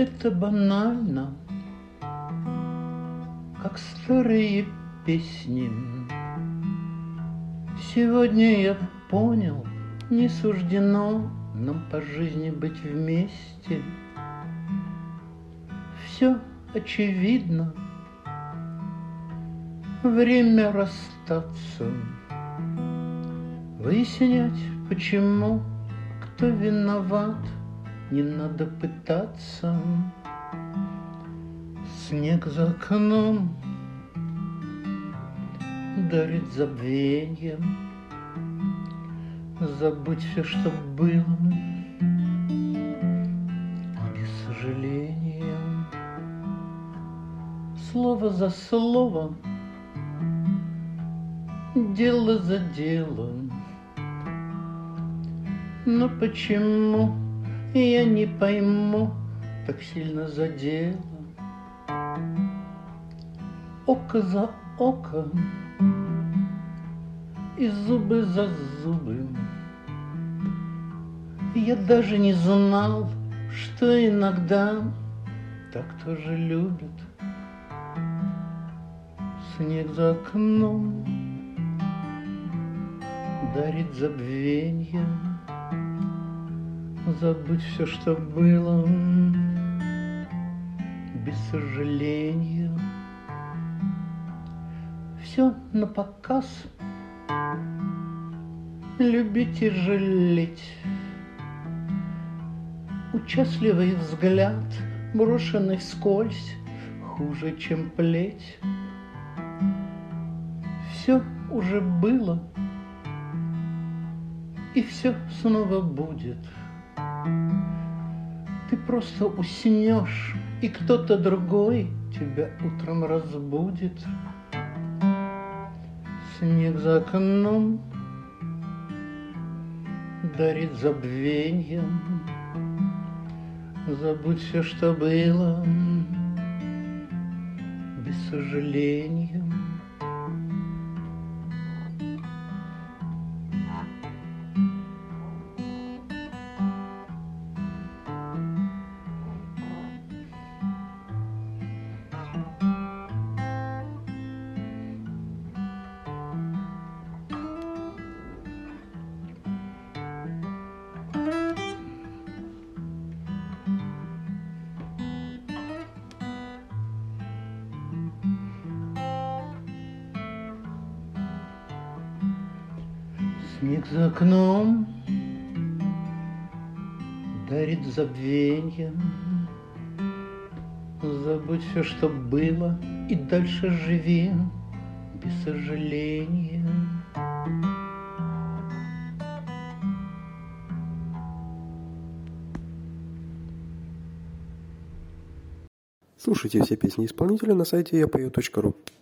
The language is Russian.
Это банально, как старые песни. Сегодня я понял, не суждено нам по жизни быть вместе. Все очевидно, время расстаться, выяснять, почему, кто виноват, не надо пытаться. Снег за окном дарит забвеньем. Забудь все, что было, без сожаления. Слово за слово, дело за делом. Но почему, я не пойму, так сильно задело. Око за око и зубы за зубы. Я даже не знал, что иногда так тоже любят. Снег за окном дарит забвенье. Забудь все, что было, без сожаления. Все напоказ, любить и жалеть. Участливый взгляд, брошенный вскользь, хуже, чем плеть. Все уже было, и все снова будет. Ты просто уснешь, и кто-то другой тебя утром разбудит. Снег за окном дарит забвенье. Забудь все, что было, без сожаления. Снег за окном дарит забвенье. Забудь все, что было, и дальше живи без сожаления. Слушайте все песни исполнителя на сайте yapeo.ru.